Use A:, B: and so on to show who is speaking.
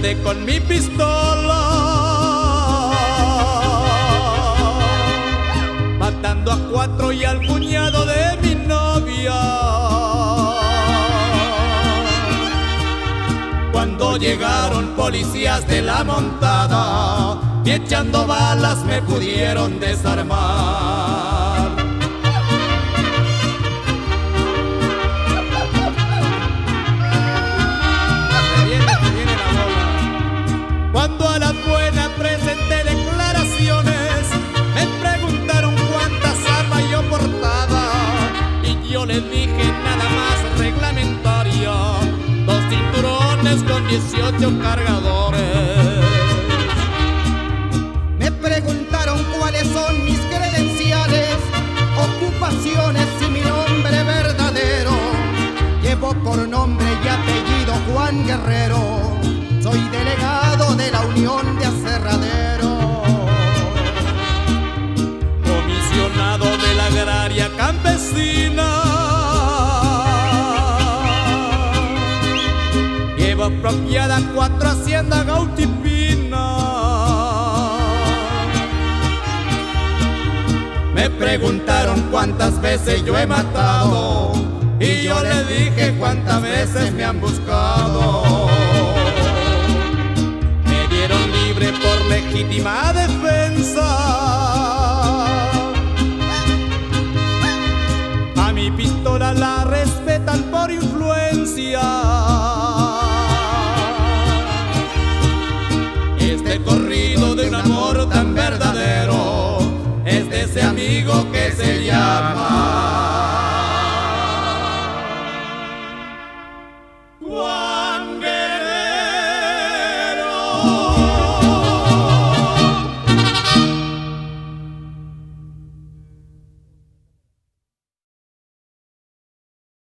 A: presenté con mi pistola, matando a 4 y al cuñado de mi novia. Cuando llegaron policías de la montada y echando balas me pudieron desarmar. Se viene la bola. Cuando a la buena presenté declaraciones, me preguntaron cuántas armas yo portaba y yo les dije nada más reglamentaria, 2 cinturones con 18 cargadores.
B: Me preguntaron cuáles son mis credenciales, ocupaciones y mi nombre verdadero. Llevo por nombre y apellido Juan Guerrero, soy delegado de la Unión de Aserraderos.
A: Comisionado de la agraria campesina, llevo apropiada 4 haciendas Gautipina. Me preguntaron cuántas veces yo he matado y yo les dije cuántas veces me han buscado. Me dieron libre por legítima defensa. A mi pistola la respetan por influencia. Este corrido de un amor tan verdadero es de ese amigo que se llama